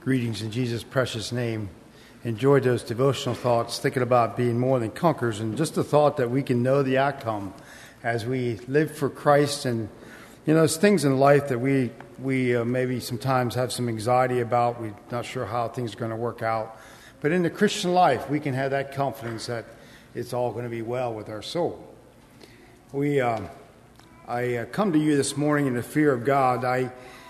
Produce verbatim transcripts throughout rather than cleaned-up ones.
Greetings in Jesus' precious name. Enjoyed those devotional thoughts, thinking about being more than conquerors, and just the thought that we can know the outcome as we live for Christ. And, you know, there's things in life that we, we uh, maybe sometimes have some anxiety about. We're not sure how things are going to work out. But in the Christian life, we can have that confidence that it's all going to be well with our soul. We, uh, I uh, come to you this morning in the fear of God. I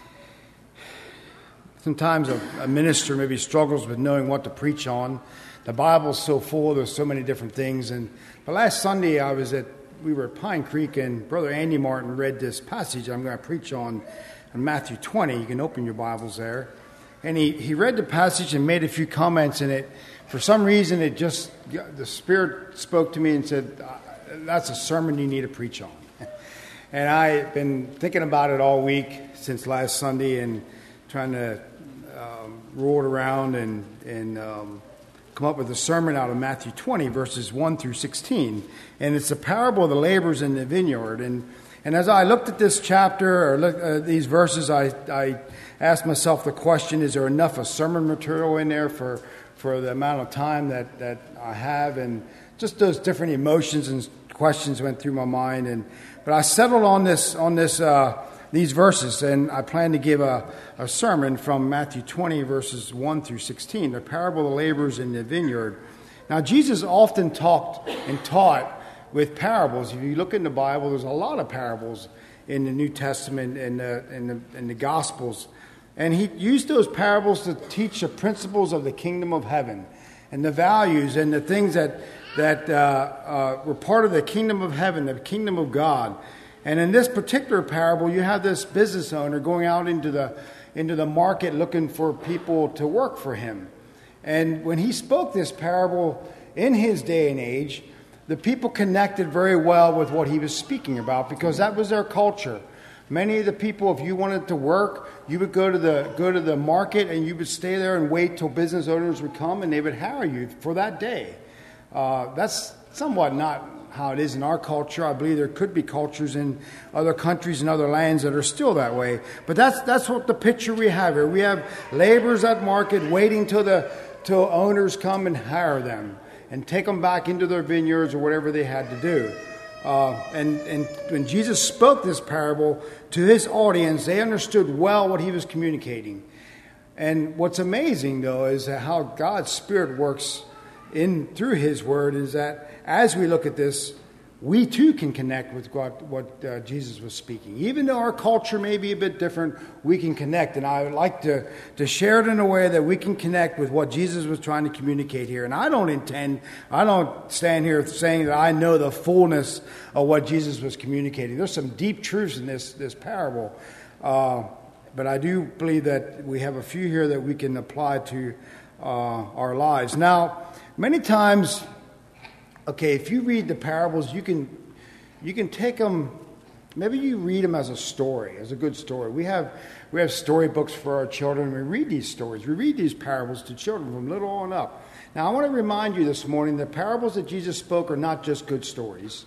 Sometimes a, a minister maybe struggles with knowing what to preach on. The Bible's so full, there's so many different things. And but last Sunday I was at, we were at Pine Creek, and Brother Andy Martin read this passage I'm going to preach on in Matthew twenty. You can open your Bibles there. And he, he read the passage and made a few comments in it. For some reason, it just, the Spirit spoke to me and said, that's a sermon you need to preach on. And I've been thinking about it all week since last Sunday and trying to um, roll it around and, and um, come up with a sermon out of Matthew twenty, verses one through sixteen. And it's a parable of the laborers in the vineyard. And and as I looked at this chapter, or look, uh, these verses, I, I asked myself the question, is there enough of sermon material in there for, for the amount of time that, that I have? And just those different emotions and questions went through my mind. And but I settled on this on this uh, these verses, and I plan to give a, a sermon from Matthew twenty, verses one through sixteen, the parable of the laborers in the vineyard. Now, Jesus often talked and taught with parables. If you look in the Bible, there's a lot of parables in the New Testament and the, and the, and the Gospels. And he used those parables to teach the principles of the kingdom of heaven and the values and the things that, that uh, uh, were part of the kingdom of heaven, the kingdom of God. And in this particular parable, you have this business owner going out into the into the market looking for people to work for him. And when he spoke this parable in his day and age, the people connected very well with what he was speaking about because that was their culture. Many of the people, if you wanted to work, you would go to the go to the market and you would stay there and wait till business owners would come and they would hire you for that day. Uh, that's somewhat not how it is in our culture. I believe there could be cultures in other countries and other lands that are still that way. But that's that's what the picture we have here. We have laborers at market waiting till the till owners come and hire them and take them back into their vineyards or whatever they had to do. Uh, and, and when Jesus spoke this parable to his audience, they understood well what he was communicating. And what's amazing, though, is how God's Spirit works in through his word, is that as we look at this, we too can connect with what, what uh, Jesus was speaking. Even though our culture may be a bit different, we can connect. And I would like to, to share it in a way that we can connect with what Jesus was trying to communicate here. And I don't intend, I don't stand here saying that I know the fullness of what Jesus was communicating. There's some deep truths in this, this parable. Uh, but I do believe that we have a few here that we can apply to uh, our lives. Now, many times, okay, if you read the parables, you can you can take them, maybe you read them as a story, as a good story. We have we have storybooks for our children. We read these stories. We read these parables to children from little on up. Now, I want to remind you this morning, the parables that Jesus spoke are not just good stories.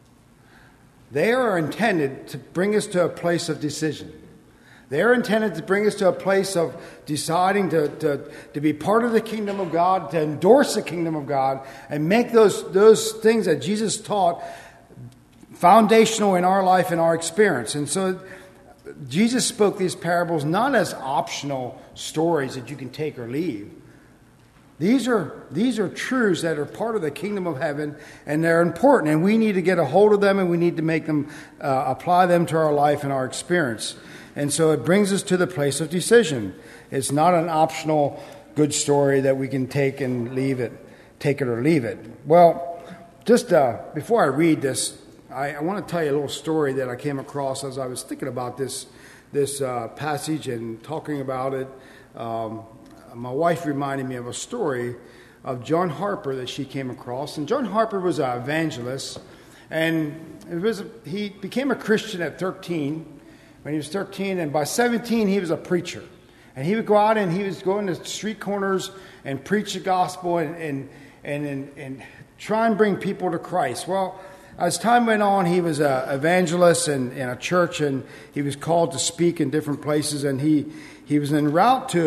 They are intended to bring us to a place of decision. They are intended to bring us to a place of deciding to, to, to be part of the kingdom of God, to endorse the kingdom of God, and make those, those things that Jesus taught foundational in our life and our experience. And so Jesus spoke these parables not as optional stories that you can take or leave. These are, these are truths that are part of the kingdom of heaven, and they're important, and we need to get a hold of them, and we need to make them, uh, apply them to our life and our experience. And so it brings us to the place of decision. It's not an optional good story that we can take and leave it, take it or leave it. Well, just uh, before I read this, I, I want to tell you a little story that I came across as I was thinking about this this uh, passage and talking about it. Um, my wife reminded me of a story of John Harper that she came across. And John Harper was an evangelist, and it was he became a Christian at thirteen. When he was thirteen, and by seventeen, he was a preacher. And he would go out and he was going to street corners and preach the gospel and and and, and, and try and bring people to Christ. Well, as time went on, he was an evangelist in, in a church, and he was called to speak in different places. And he, he was en route to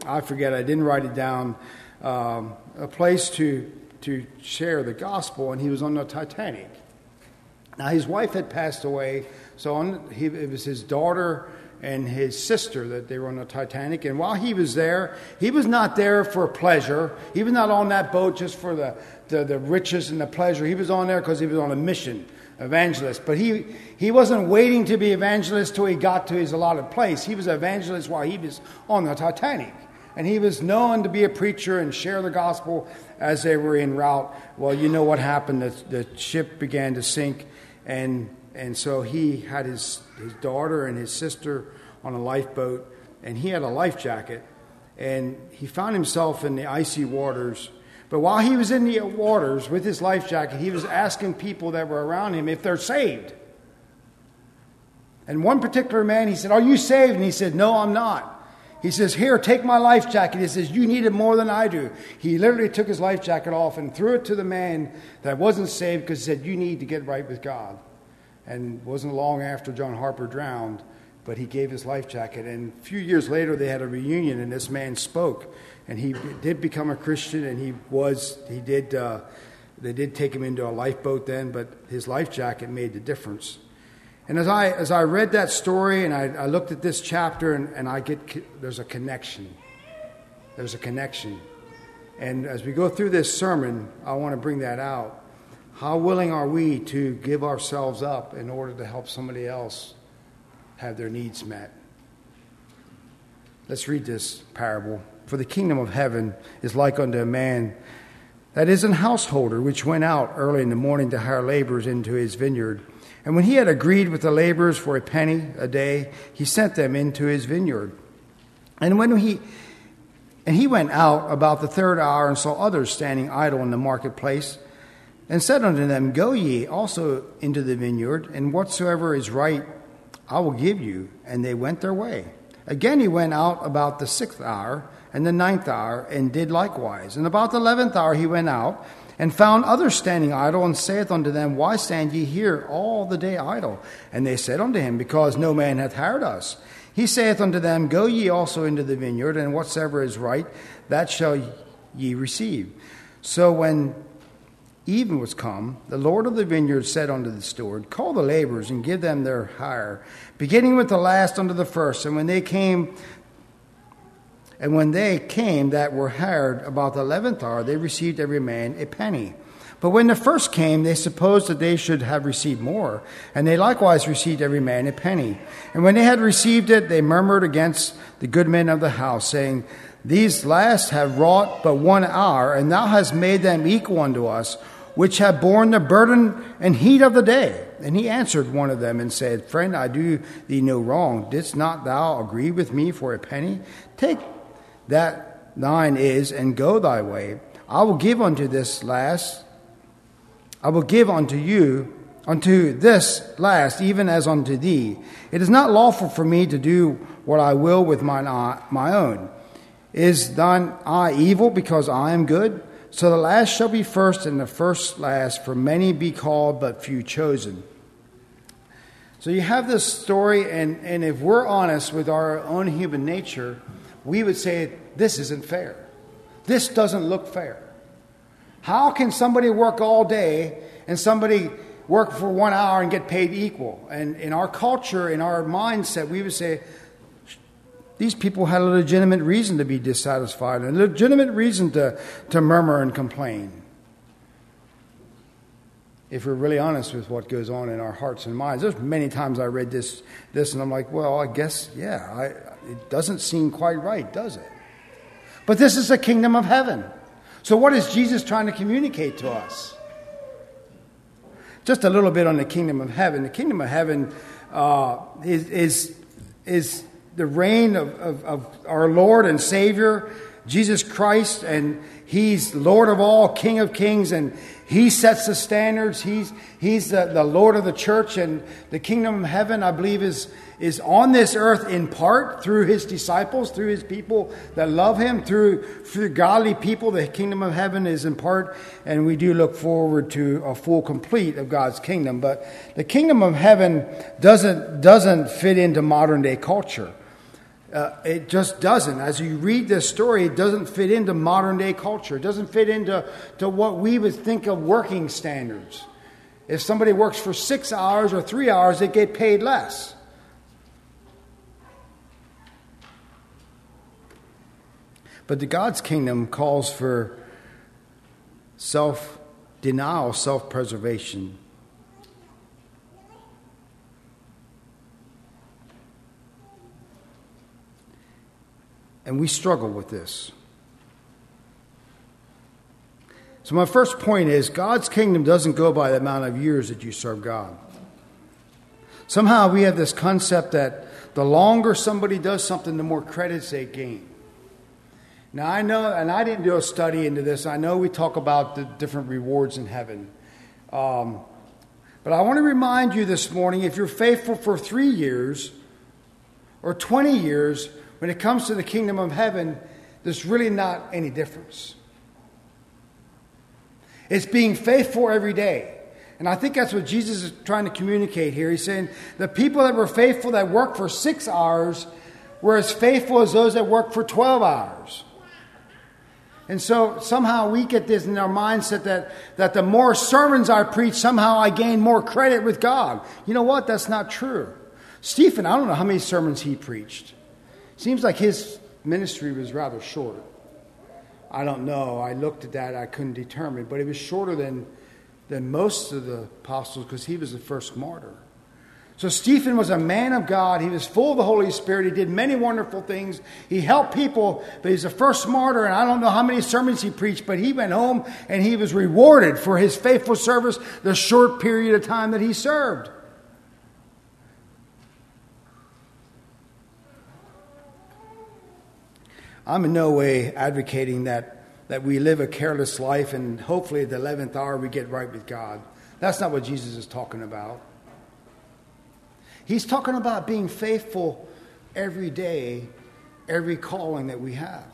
I forget, I didn't write it down, um, a place to to share the gospel, and he was on the Titanic. Now, his wife had passed away, so on, he, it was his daughter and his sister that they were on the Titanic. And while he was there, he was not there for pleasure. He was not on that boat just for the, the, the riches and the pleasure. He was on there because he was on a mission, evangelist. But he, he wasn't waiting to be evangelist till he got to his allotted place. He was evangelist while he was on the Titanic. And he was known to be a preacher and share the gospel as they were en route. Well, you know what happened. The, the ship began to sink. And and so he had his, his daughter and his sister on a lifeboat. And he had a life jacket. And he found himself in the icy waters. But while he was in the waters with his life jacket, he was asking people that were around him if they're saved. And one particular man, he said, "Are you saved?" And he said, "No, I'm not." He says, "Here, take my life jacket." He says, "You need it more than I do." He literally took his life jacket off and threw it to the man that wasn't saved because he said, "You need to get right with God." And it wasn't long after John Harper drowned, but he gave his life jacket. And a few years later, they had a reunion, and this man spoke. And he did become a Christian, and he was, he did, uh, they did take him into a lifeboat then, but his life jacket made the difference. And as I as I read that story and I, I looked at this chapter, and, and I get, there's a connection. There's a connection. And as we go through this sermon, I want to bring that out. How willing are we to give ourselves up in order to help somebody else have their needs met? Let's read this parable. "For the kingdom of heaven is like unto a man that is an householder, which went out early in the morning to hire laborers into his vineyard. And when he had agreed with the laborers for a penny a day, he sent them into his vineyard. And when he and he went out about the third hour and saw others standing idle in the marketplace, and said unto them, Go ye also into the vineyard, and whatsoever is right I will give you. And they went their way. Again he went out about the sixth hour and the ninth hour, and did likewise. And about the eleventh hour he went out, and found others standing idle, and saith unto them, Why stand ye here all the day idle? And they said unto him, Because no man hath hired us. He saith unto them, Go ye also into the vineyard, and whatsoever is right, that shall ye receive. So when even was come, the Lord of the vineyard said unto the steward, Call the laborers, and give them their hire, beginning with the last unto the first. And when they came, and when they came that were hired about the eleventh hour, they received every man a penny. But when the first came, they supposed that they should have received more, and they likewise received every man a penny. And when they had received it, they murmured against the good men of the house, saying, These last have wrought but one hour, and thou hast made them equal unto us, which have borne the burden and heat of the day. And he answered one of them and said, Friend, I do thee no wrong. Didst not thou agree with me for a penny? Take that thine is, and go thy way. I will give unto this last, I will give unto you, unto this last, even as unto thee. It is not lawful for me to do what I will with mine eye, my own. Is thine eye evil because I am good? So the last shall be first, and the first last, for many be called, but few chosen. So you have this story, and, and if we're honest with our own human nature, we would say, this isn't fair. This doesn't look fair. How can somebody work all day and somebody work for one hour and get paid equal? And in our culture, in our mindset, we would say, these people had a legitimate reason to be dissatisfied, and a legitimate reason to, to murmur and complain. If we're really honest with what goes on in our hearts and minds. There's many times I read this, this and I'm like, well, I guess, yeah, I, it doesn't seem quite right, does it? But this is the kingdom of heaven. So what is Jesus trying to communicate to us? Just a little bit on the kingdom of heaven. The kingdom of heaven uh, is, is, is the reign of, of, of our Lord and Savior, Jesus Christ, and He's Lord of all, King of kings, and He sets the standards. He's He's the, the Lord of the church, and the kingdom of heaven, I believe, is, is on this earth in part through His disciples, through His people that love Him, through, through godly people. The kingdom of heaven is in part, and we do look forward to a full complete of God's kingdom. But the kingdom of heaven doesn't doesn't fit into modern day culture. Uh, it just doesn't. As you read this story, it doesn't fit into modern day culture. It doesn't fit into to what we would think of working standards. If somebody works for six hours or three hours, they get paid less. But the God's kingdom calls for self-denial, self-preservation. And we struggle with this. So my first point is, God's kingdom doesn't go by the amount of years that you serve God. Somehow we have this concept that the longer somebody does something, the more credits they gain. Now I know, and I didn't do a study into this, I know we talk about the different rewards in heaven. Um, but I want to remind you this morning, if you're faithful for three years or twenty years, when it comes to the kingdom of heaven, there's really not any difference. It's being faithful every day. And I think that's what Jesus is trying to communicate here. He's saying the people that were faithful that worked for six hours were as faithful as those that worked for twelve hours. And so somehow we get this in our mindset that, that the more sermons I preach, somehow I gain more credit with God. You know what? That's not true. Stephen, I don't know how many sermons he preached. Seems like his ministry was rather short. I don't know. I looked at that. I couldn't determine. But it was shorter than, than most of the apostles because he was the first martyr. So Stephen was a man of God. He was full of the Holy Spirit. He did many wonderful things. He helped people. But he's the first martyr. And I don't know how many sermons he preached. But he went home and he was rewarded for his faithful service the short period of time that he served. I'm in no way advocating that, that we live a careless life and hopefully at the eleventh hour we get right with God. That's not what Jesus is talking about. He's talking about being faithful every day, every calling that we have.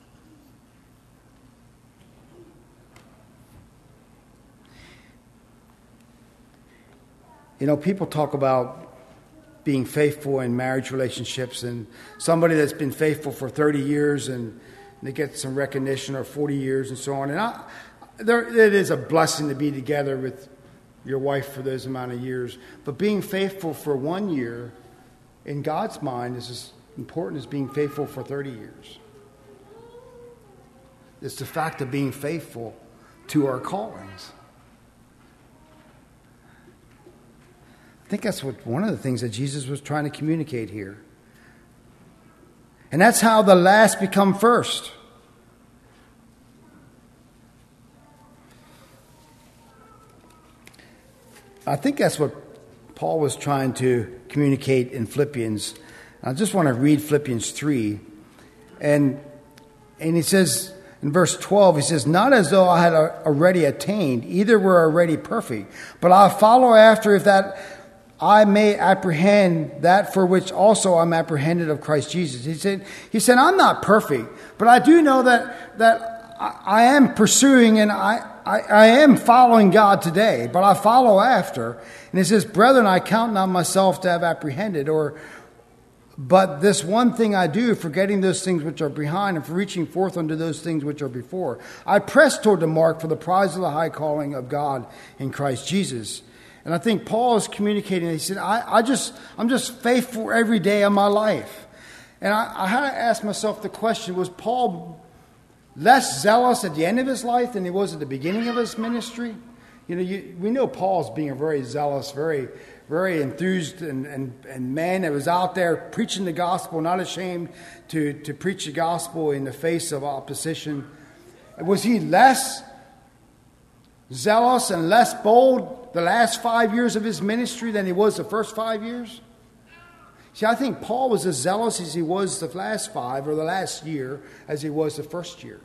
You know, people talk about being faithful in marriage relationships, and somebody that's been faithful for thirty years and they get some recognition, or forty years and so on. And I, there, it is a blessing to be together with your wife for those amount of years. But being faithful for one year in God's mind is as important as being faithful for thirty years. It's the fact of being faithful to our callings. I think that's what one of the things that Jesus was trying to communicate here. And that's how the last become first. I think that's what Paul was trying to communicate in Philippians. I just want to read Philippians three. And, and he says in verse twelve, he says, "Not as though I had already attained, either were already perfect, but I follow after if that I may apprehend that for which also I'm apprehended of Christ Jesus." He said, he said, I'm not perfect, but I do know that, that I, I am pursuing and I, I, I am following God today, but I follow after. And he says, "Brethren, I count not myself to have apprehended, or but this one thing I do, forgetting those things which are behind and for reaching forth unto those things which are before. I press toward the mark for the prize of the high calling of God in Christ Jesus." And I think Paul is communicating. He said, I, I just, I'm just faithful every day of my life. And I, I had to ask myself the question, was Paul less zealous at the end of his life than he was at the beginning of his ministry? You know, you, we know Paul's being a very zealous, very, very enthused and, and, and man that was out there preaching the gospel, not ashamed to, to preach the gospel in the face of opposition. Was he less zealous and less bold the last five years of his ministry than he was the first five years? See, I think Paul was as zealous as he was the last five or the last year as he was the first year.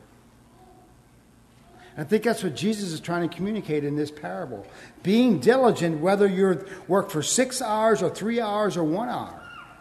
I think that's what Jesus is trying to communicate in this parable. Being diligent, whether you work for six hours or three hours or one hour.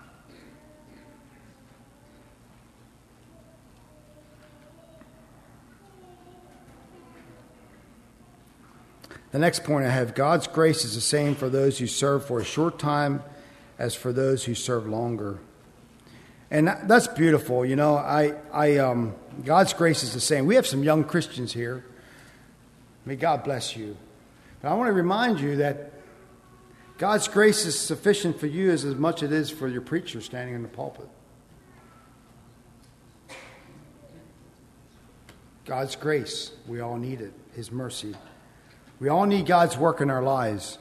The next point I have, God's grace is the same for those who serve for a short time as for those who serve longer. And that, that's beautiful. You know, I, I, um, God's grace is the same. We have some young Christians here. May God bless you. But I want to remind you that God's grace is sufficient for you as, as much as it is for your preacher standing in the pulpit. God's grace, we all need it. His mercy. We all need God's work in our lives.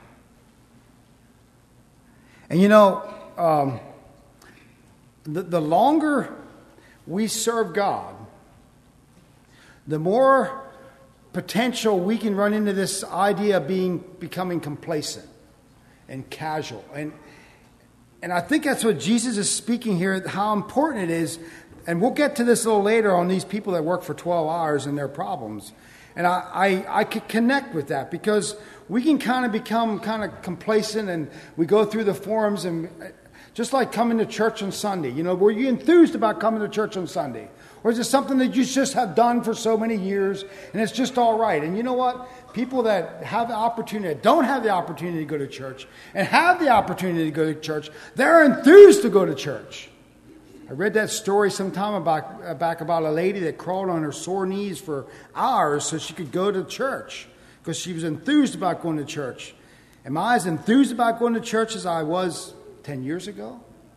And you know, um, the, the longer we serve God, the more potential we can run into this idea of being becoming complacent and casual. And and I think that's what Jesus is speaking here, how important it is. And we'll get to this a little later on these people that work for twelve hours and their problems. And I, I, I could connect with that because we can kind of become kind of complacent and we go through the forums and just like coming to church on Sunday. You know, were you enthused about coming to church on Sunday? Or is it something that you just have done for so many years and it's just all right? And you know what? People that have the opportunity, that don't have the opportunity to go to church and have the opportunity to go to church, they're enthused to go to church. I read that story sometime about, back about a lady that crawled on her sore knees for hours so she could go to church because she was enthused about going to church. Am I as enthused about going to church as I was ten years ago?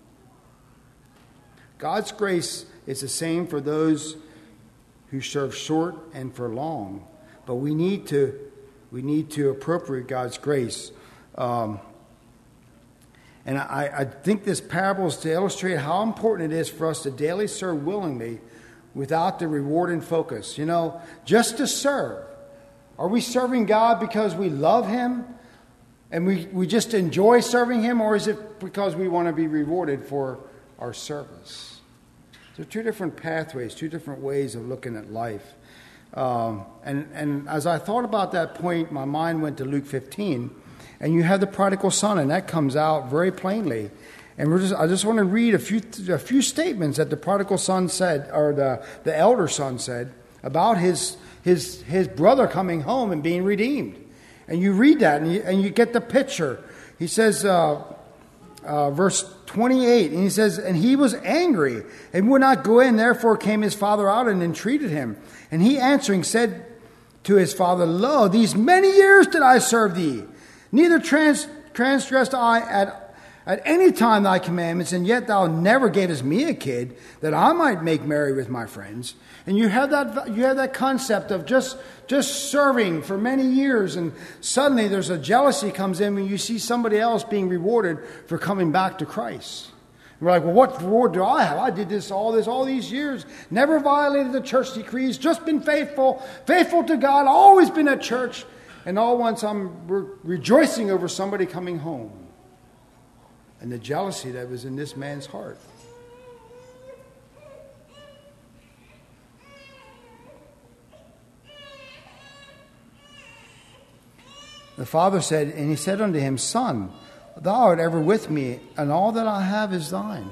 God's grace is the same for those who serve short and for long. But we need to, we need to appropriate God's grace. Um, And I, I think this parable is to illustrate how important it is for us to daily serve willingly without the reward in focus. You know, just to serve. Are we serving God because we love Him and we, we just enjoy serving Him? Or is it because we want to be rewarded for our service? There are two different pathways, two different ways of looking at life. Um, and, and as I thought about that point, my mind went to Luke fifteen. And you have the prodigal son, and that comes out very plainly. And we're just, I just want to read a few a few statements that the prodigal son said, or the, the elder son said, about his his his brother coming home and being redeemed. And you read that, and you, and you get the picture. He says, uh, uh, verse twenty-eight, and he says, and he was angry and would not go in. Therefore came his father out and entreated him. And he answering said to his father, Lo, these many years did I serve thee. Neither trans, transgressed I at, at any time thy commandments, and yet thou never gavest me a kid that I might make merry with my friends. And you have that you have that concept of just, just serving for many years, and suddenly there's a jealousy comes in when you see somebody else being rewarded for coming back to Christ. And we're like, well, what reward do I have? I did this all this all these years, never violated the church decrees, just been faithful, faithful to God, always been at church. And all once I'm re- rejoicing over somebody coming home. And the jealousy that was in this man's heart. The father said, and he said unto him, Son, thou art ever with me, and all that I have is thine.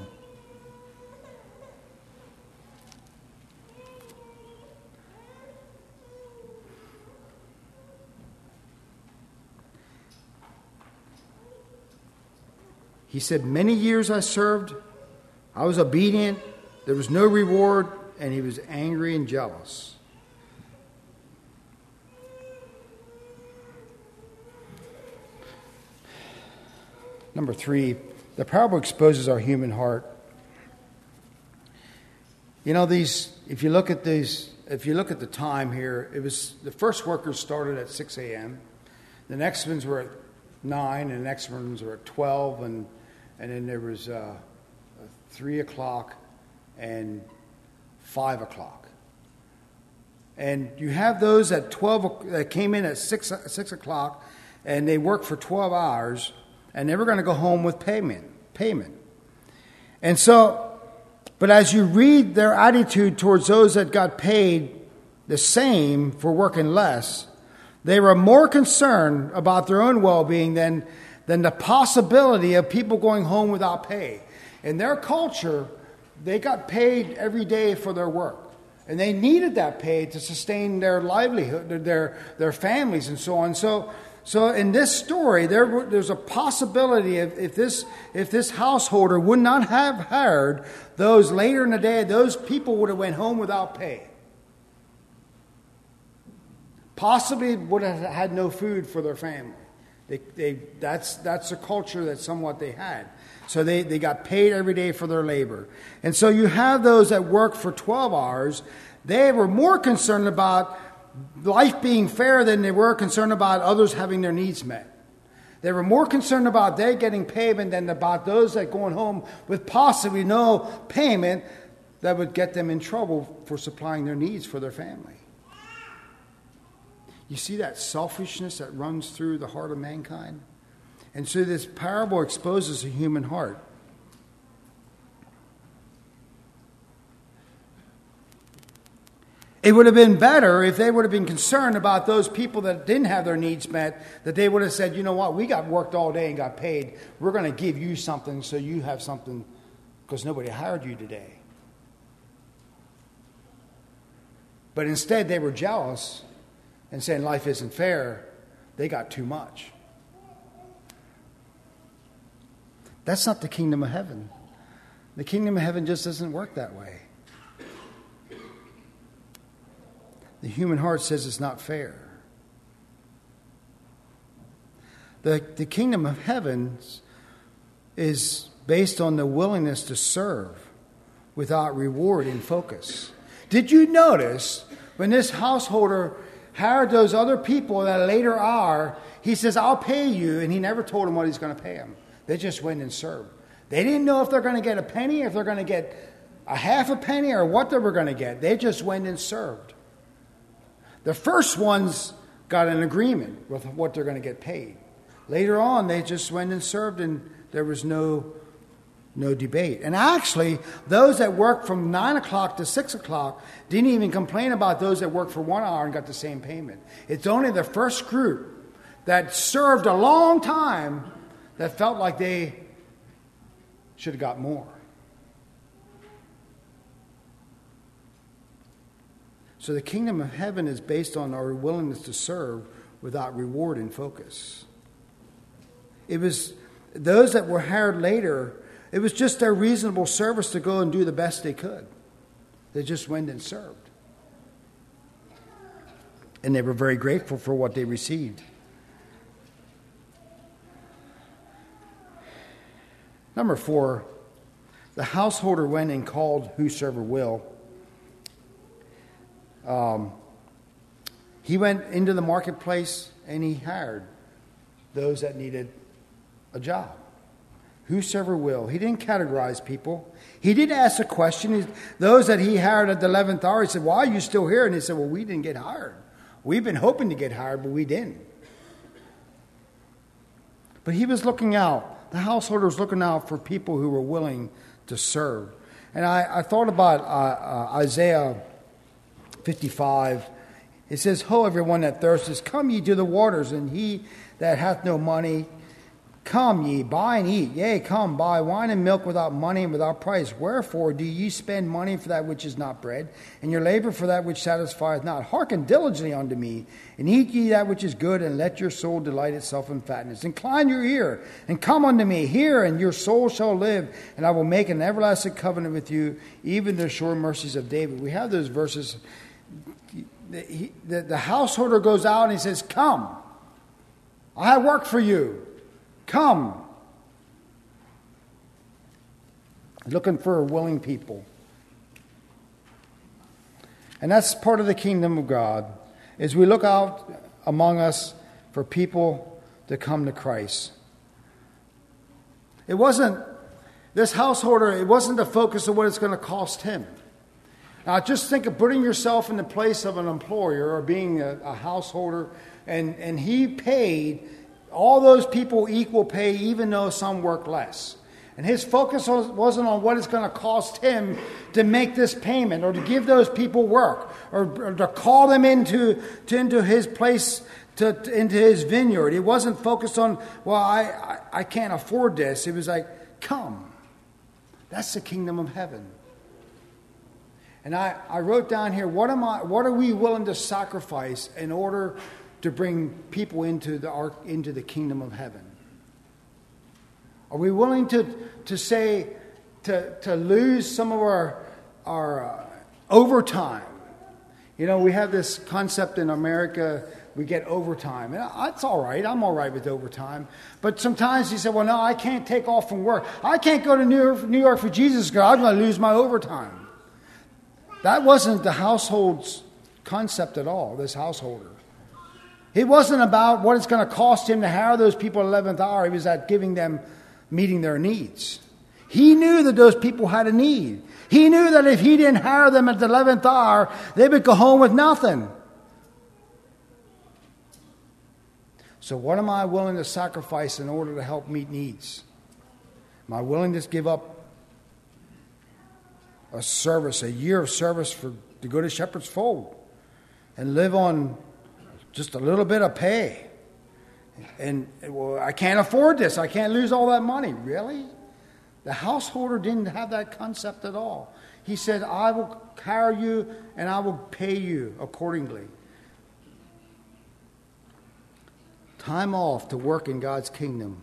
He said, many years I served, I was obedient, there was no reward, and he was angry and jealous. Number three, the parable exposes our human heart. You know, these, if you look at these, if you look at the time here, it was, the first workers started at six a.m., the next ones were at nine, and the next ones were at twelve, and And then there was uh, three o'clock and five o'clock. And you have those at twelve that came in at six six o'clock, and they worked for twelve hours, and they were going to go home with payment. Payment. And so, but as you read their attitude towards those that got paid the same for working less, they were more concerned about their own well-being than. than the possibility of people going home without pay. In their culture, they got paid every day for their work. And they needed that pay to sustain their livelihood, their their families and so on. So so in this story, there there's a possibility of if this if this householder would not have hired those later in the day, those people would have went home without pay. Possibly would have had no food for their family. They, they, that's that's a culture that somewhat they had. So they, they got paid every day for their labor. And so you have those that work for twelve hours. They were more concerned about life being fair than they were concerned about others having their needs met. They were more concerned about they getting payment than about those that going home with possibly no payment that would get them in trouble for supplying their needs for their family. You see that selfishness that runs through the heart of mankind? And so this parable exposes the human heart. It would have been better if they would have been concerned about those people that didn't have their needs met, that they would have said, you know what, we got worked all day and got paid. We're going to give you something so you have something because nobody hired you today. But instead they were jealous and saying life isn't fair. They got too much. That's not the kingdom of heaven. The kingdom of heaven just doesn't work that way. The human heart says it's not fair. The, the kingdom of heaven is based on the willingness to serve without reward in focus. Did you notice when this householder hired those other people at a later hour, he says, I'll pay you, and he never told them what he's going to pay them. They just went and served. They didn't know if they're going to get a penny, if they're going to get a half a penny, or what they were going to get. They just went and served. The first ones got an agreement with what they're going to get paid. Later on, they just went and served, and there was no, no debate. And actually, those that worked from nine o'clock to six o'clock didn't even complain about those that worked for one hour and got the same payment. It's only the first group that served a long time that felt like they should have got more. So the kingdom of heaven is based on our willingness to serve without reward in focus. It was those that were hired later, it was just their reasonable service to go and do the best they could. They just went and served. And they were very grateful for what they received. Number four, the householder went and called whosoever will. Um, he went into the marketplace and he hired those that needed a job. Whosoever will. He didn't categorize people. He did ask a question. He, those that he hired at the eleventh hour, he said, why are you still here? And he said, well, we didn't get hired. We've been hoping to get hired, but we didn't. But he was looking out. The householder was looking out for people who were willing to serve. And I, I thought about uh, uh, Isaiah fifty-five. It says, ho, everyone that thirsteth, come ye to the waters, and he that hath no money, come ye, buy and eat. Yea, come, buy wine and milk without money and without price. Wherefore do ye spend money for that which is not bread, and your labor for that which satisfieth not? Hearken diligently unto me, and eat ye that which is good, and let your soul delight itself in fatness. Incline your ear, and come unto me. Hear, and your soul shall live, and I will make an everlasting covenant with you, even the sure mercies of David. We have those verses. The, he, the, the householder goes out and he says, come, I have work for you. Come. Looking for willing people. And that's part of the kingdom of God, is we look out among us for people to come to Christ. It wasn't, this householder, it wasn't the focus of what it's going to cost him. Now, just think of putting yourself in the place of an employer or being a, a householder, and, and he paid all those people equal pay, even though some work less. And his focus was, wasn't on what it's going to cost him to make this payment or to give those people work or, or to call them into, to, into his place, to, to, into his vineyard. It wasn't focused on, well, I, I, I can't afford this. It was like, come. That's the kingdom of heaven. And I, I wrote down here, what am I? What are we willing to sacrifice in order to bring people into the ark, into the kingdom of heaven? Are we willing to to say to to lose some of our our uh, overtime? You know, we have this concept in America. We get overtime. And that's all right. I'm all right with overtime. But sometimes he said, well, no, I can't take off from work. I can't go to New York, New York for Jesus because I'm going to lose my overtime. That wasn't the household's concept at all, this householder. It wasn't about what it's going to cost him to hire those people at the eleventh hour. He was at giving them, meeting their needs. He knew that those people had a need. He knew that if he didn't hire them at the eleventh hour, they would go home with nothing. So what am I willing to sacrifice in order to help meet needs? Am I willing to give up a service, a year of service for to go to Shepherd's Fold and live on just a little bit of pay? And, well, I can't afford this. I can't lose all that money. Really? The householder didn't have that concept at all. He said, I will hire you and I will pay you accordingly. Time off to work in God's kingdom.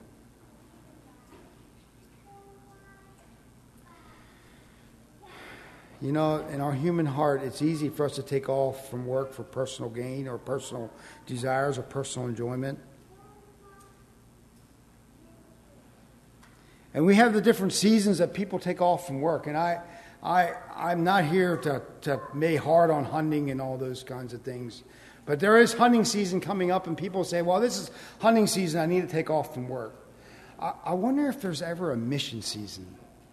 You know, in our human heart, it's easy for us to take off from work for personal gain or personal desires or personal enjoyment. And we have the different seasons that people take off from work. And I, I, I'm not here to, to be hard on hunting and all those kinds of things. But there is hunting season coming up, and people say, well, this is hunting season. I need to take off from work. I, I wonder if there's ever a mission season.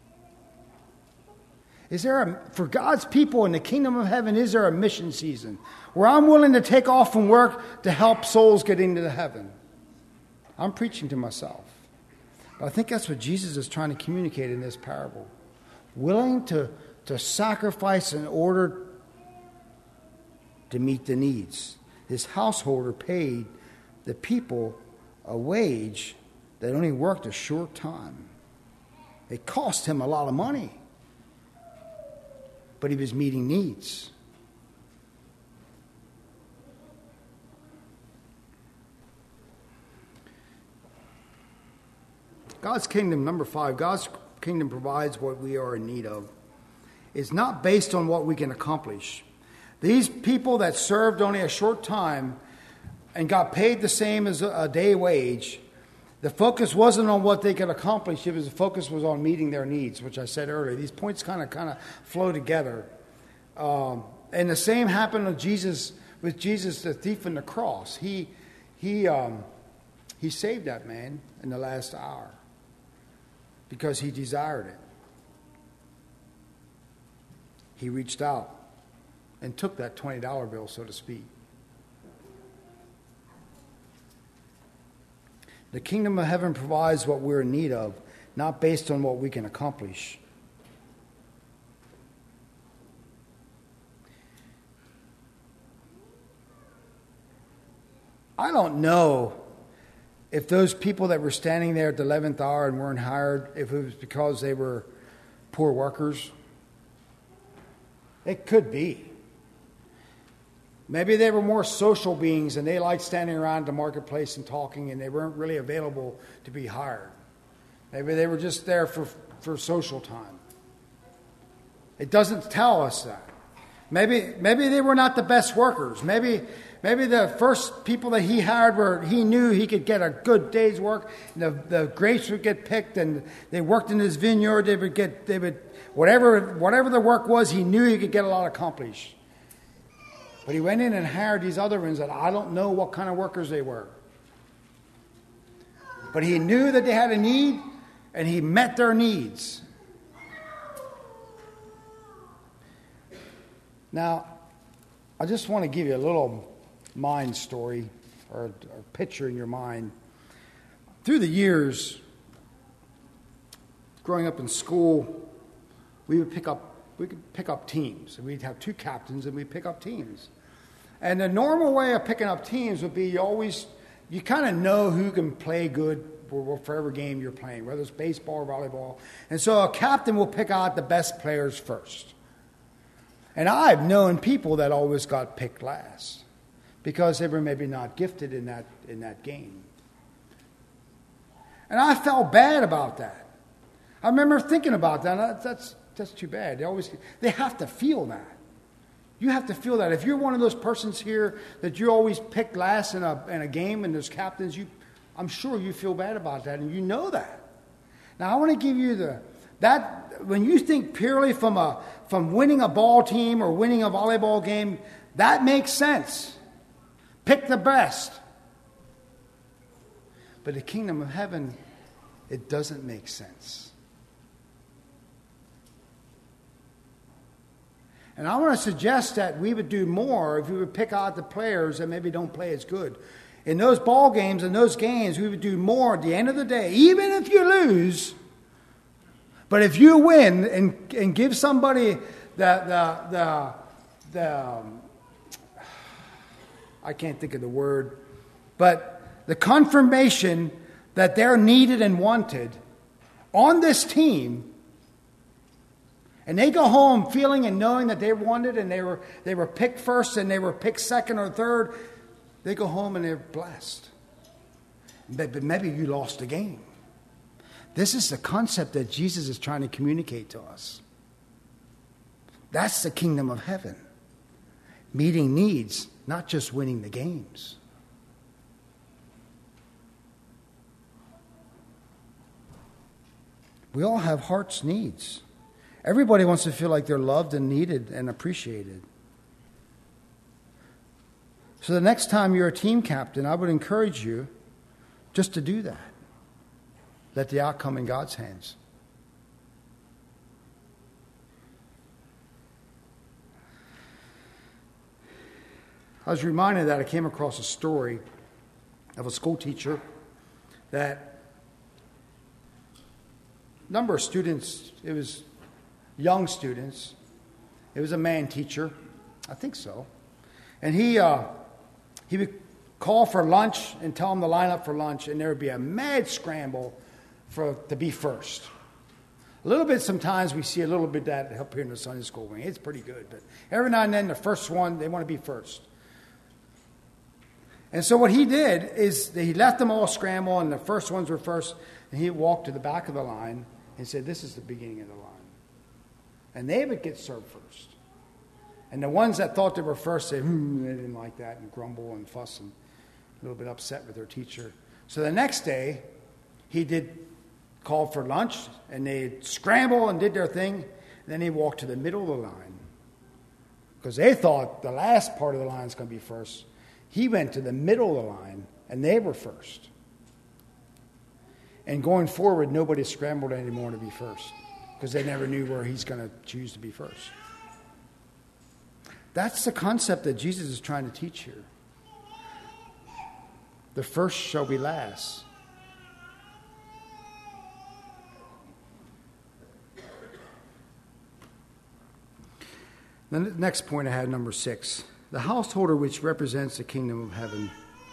Is there a, for God's people in the kingdom of heaven, is there a mission season where I'm willing to take off from work to help souls get into the heaven? I'm preaching to myself. But I think that's what Jesus is trying to communicate in this parable. Willing to, to sacrifice in order to meet the needs. His householder paid the people a wage that only worked a short time. It cost him a lot of money. But he was meeting needs. God's kingdom, number five, God's kingdom provides what we are in need of. It's not based on what we can accomplish. These people that served only a short time and got paid the same as a day wage, the focus wasn't on what they could accomplish. It was the focus was on meeting their needs, which I said earlier. These points kind of kind of flow together. Um, and the same happened with Jesus, with Jesus, the thief on the cross. He he um, he saved that man in the last hour because he desired it. He reached out and took that twenty dollar bill, so to speak. The kingdom of heaven provides what we're in need of, not based on what we can accomplish. I don't know if those people that were standing there at the eleventh hour and weren't hired, if it was because they were poor workers. It could be. Maybe they were more social beings and they liked standing around the marketplace and talking, and they weren't really available to be hired. Maybe they were just there for, for social time. It doesn't tell us that. Maybe maybe they were not the best workers. Maybe maybe the first people that he hired were he knew he could get a good day's work. And the the grapes would get picked, and they worked in his vineyard. They would get they would whatever whatever the work was. He knew he could get a lot accomplished. But he went in and hired these other ones that I don't know what kind of workers they were. But he knew that they had a need, and he met their needs. Now, I just want to give you a little mind story or a picture in your mind. Through the years, growing up in school, we would pick up we could pick up teams. And we'd have two captains, and we'd pick up teams. And the normal way of picking up teams would be you always, you kind of know who can play good for whatever game you're playing, whether it's baseball or volleyball. And so a captain will pick out the best players first. And I've known people that always got picked last. because they were maybe not gifted in that in that game. And I felt bad about that. I remember thinking about that. That's that's too bad. They always they have to feel that. You have to feel that. If you're one of those persons here that you always pick last in a in a game and there's captains, you I'm sure you feel bad about that, and you know that. Now I want to give you the that when you think purely from a from winning a ball team or winning a volleyball game, that makes sense. Pick the best. But the kingdom of heaven, it doesn't make sense. And I want to suggest that we would do more if we would pick out the players that maybe don't play as good. In those ball games and those games, we would do more at the end of the day, even if you lose. But if you win and and give somebody the the the, the um, I can't think of the word, but the confirmation that they're needed and wanted on this team. And they go home feeling and knowing that they wanted and they were they were picked first and they were picked second or third. They go home and they're blessed. But maybe you lost the game. This is the concept that Jesus is trying to communicate to us. That's the kingdom of heaven. Meeting needs, not just winning the games. We all have heart's needs. Everybody wants to feel like they're loved and needed and appreciated. So the next time you're a team captain, I would encourage you just to do that. Let the outcome in God's hands. I was reminded that I came across a story of a school teacher that a number of students, it was young students. It was a man teacher. I think so. And he uh, he would call for lunch and tell them to line up for lunch, and there would be a mad scramble for to be first. A little bit sometimes we see a little bit of that up here in the Sunday school wing. It's pretty good. But every now and then the first one, they want to be first. And so what he did is he let them all scramble, and the first ones were first, and he walked to the back of the line and said, "This is the beginning of the line." And they would get served first. And the ones that thought they were first said, hmm, they didn't like that, and grumble and fuss and a little bit upset with their teacher. So the next day, he did call for lunch, and they scrambled and did their thing. And then he walked to the middle of the line because they thought the last part of the line is going to be first. He went to the middle of the line, and they were first. And going forward, nobody scrambled anymore to be first because they never knew where he's going to choose to be first. That's the concept that Jesus is trying to teach here. The first shall be last. The next point I had, number six. The householder which represents the kingdom of heaven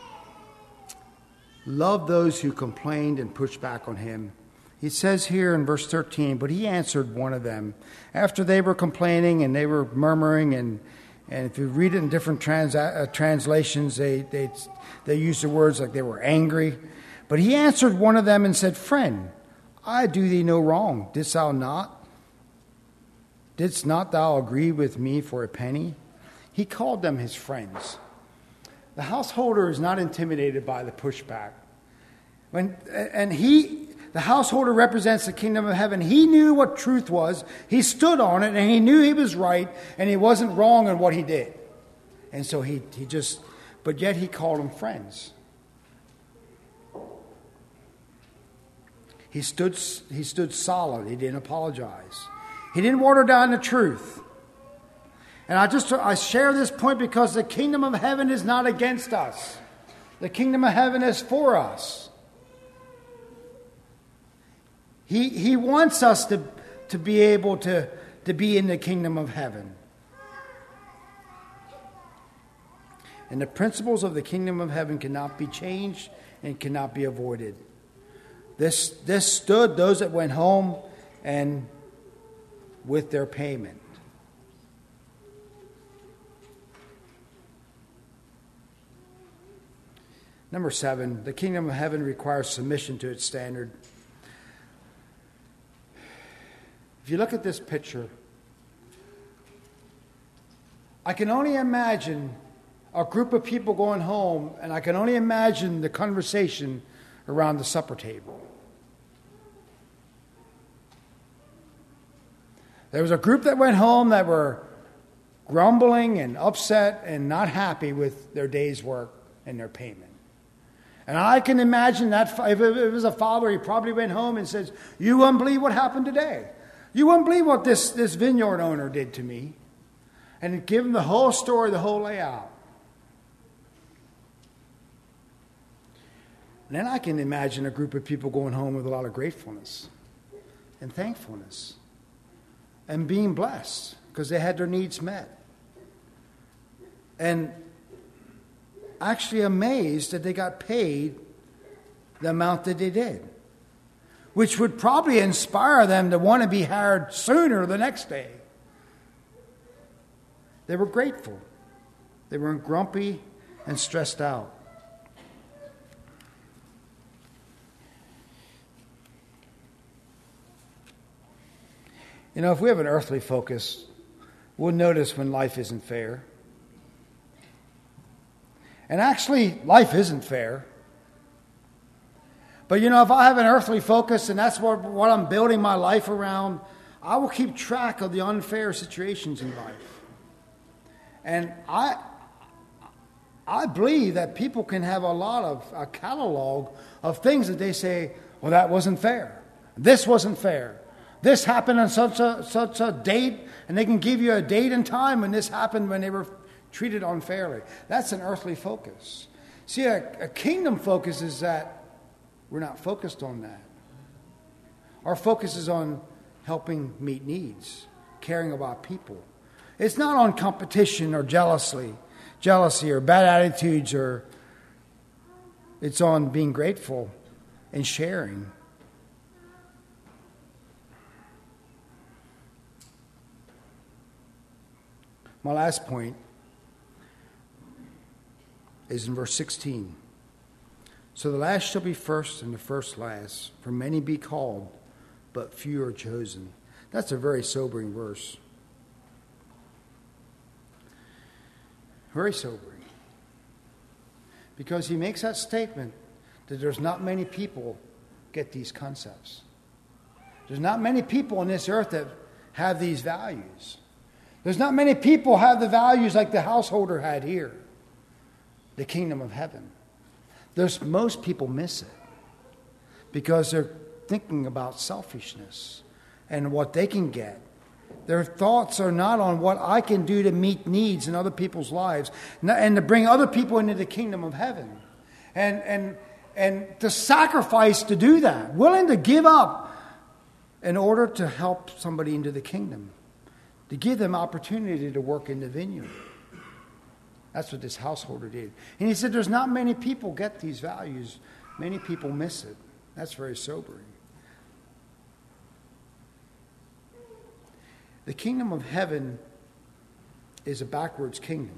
loved those who complained and pushed back on him. He says here in verse thirteen, but he answered one of them. After they were complaining and they were murmuring, and, and if you read it in different trans, uh, translations, they, they, they use the words like they were angry. But he answered one of them and said, "Friend, I do thee no wrong. Didst thou not? Didst not thou agree with me for a penny?" He called them his friends. The householder is not intimidated by the pushback. When and he, the householder represents the kingdom of heaven. He knew what truth was. He stood on it, and he knew he was right, and he wasn't wrong in what he did. And so he, he just, but yet he called them friends. He stood, he stood solid. He didn't apologize. He didn't water down the truth. And I just I share this point because the kingdom of heaven is not against us. The kingdom of heaven is for us. He he wants us to, to be able to, to be in the kingdom of heaven. And the principles of the kingdom of heaven cannot be changed and cannot be avoided. This this stood those that went home and with their payment. Number seven, the kingdom of heaven requires submission to its standard. If you look at this picture, I can only imagine a group of people going home, and I can only imagine the conversation around the supper table. There was a group that went home that were grumbling and upset and not happy with their day's work and their payment. And I can imagine that if it was a father, he probably went home and says, "You wouldn't believe what happened today. You wouldn't believe what this, this vineyard owner did to me." And give him the whole story, the whole layout. And then I can imagine a group of people going home with a lot of gratefulness and thankfulness and being blessed because they had their needs met. And actually amazed that they got paid the amount that they did, which would probably inspire them to want to be hired sooner the next day. They were grateful. They weren't grumpy and stressed out. You know, if we have an earthly focus, we'll notice when life isn't fair. And actually, life isn't fair. But you know, if I have an earthly focus and that's what, what I'm building my life around, I will keep track of the unfair situations in life. And I I believe that people can have a lot of a catalog of things that they say, well, that wasn't fair. This wasn't fair. This happened on such a such a date, and they can give you a date and time when this happened when they were treated unfairly. That's an earthly focus. See, a, a kingdom focus is that we're not focused on that. Our focus is on helping meet needs, caring about people. It's not on competition or jealousy, jealousy or bad attitudes, or it's on being grateful and sharing. My last point is in verse sixteen. So the last shall be first and the first last, for many be called, but few are chosen. That's a very sobering verse. Very sobering. Because he makes that statement that there's not many people get these concepts. There's not many people on this earth that have these values. There's not many people have the values like the householder had here. The kingdom of heaven. There's, most people miss it because they're thinking about selfishness and what they can get. Their thoughts are not on what I can do to meet needs in other people's lives and to bring other people into the kingdom of heaven. And, and, and to sacrifice to do that. Willing to give up in order to help somebody into the kingdom. To give them opportunity to work in the vineyard. That's what this householder did. And he said there's not many people get these values. Many people miss it. That's very sobering. The kingdom of heaven is a backwards kingdom.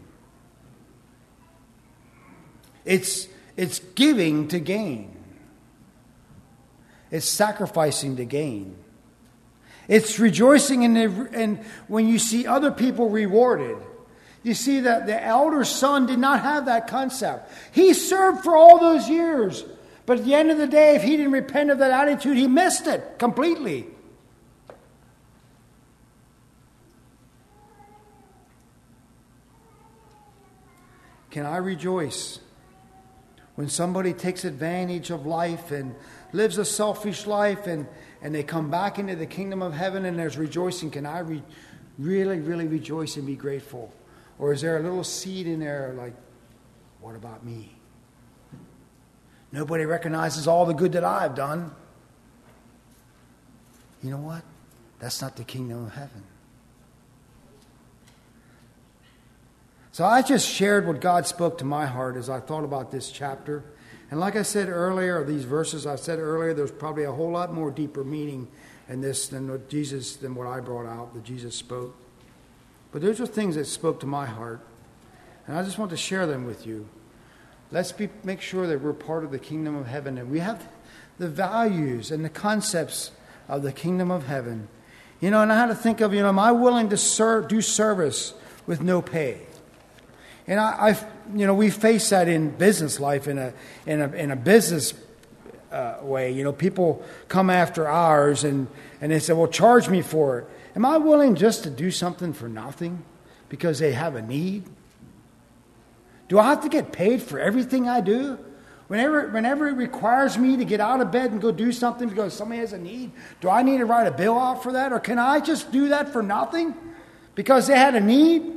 It's, it's giving to gain. It's sacrificing to gain. It's rejoicing in, the, in when you see other people rewarded. You see that the elder son did not have that concept. He served for all those years. But at the end of the day, if he didn't repent of that attitude, he missed it completely. Can I rejoice when somebody takes advantage of life and lives a selfish life and, and they come back into the kingdom of heaven and there's rejoicing? Can I re- really, really rejoice and be grateful? Or is there a little seed in there like, what about me? Nobody recognizes all the good that I've done. You know what? That's not the kingdom of heaven. So I just shared what God spoke to my heart as I thought about this chapter. And like I said earlier, these verses I said earlier, there's probably a whole lot more deeper meaning in this than what Jesus, than what I brought out, that Jesus spoke. But those are things that spoke to my heart. And I just want to share them with you. Let's be, make sure that we're part of the kingdom of heaven, and we have the values and the concepts of the kingdom of heaven. You know, and I had to think of, you know, am I willing to serve, do service with no pay? And I, I, you know, we face that in business life in a in a in a business uh, way. You know, people come after hours and and they say, "Well, charge me for it." Am I willing just to do something for nothing because they have a need? Do I have to get paid for everything I do? Whenever, whenever it requires me to get out of bed and go do something because somebody has a need, do I need to write a bill out for that? Or can I just do that for nothing because they had a need?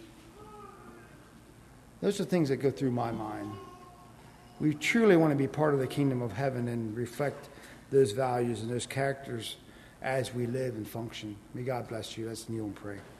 Those are things that go through my mind. We truly want to be part of the kingdom of heaven and reflect those values and those characters as we live and function. May God bless you. Let's kneel and pray.